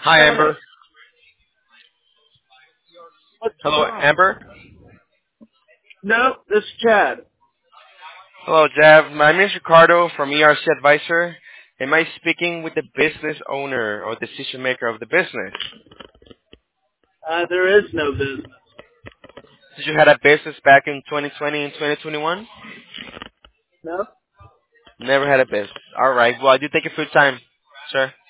Hi, Amber. What's going Hello, on? Amber. No, this is Chad. Hello, Jav. My name is Ricardo from ERC Advisor. Am I speaking with the business owner or decision maker of the business? There is no business. Did you had a business back in 2020 and 2021? No? Never had a business. All right. Well, I do thank you for your time, sir.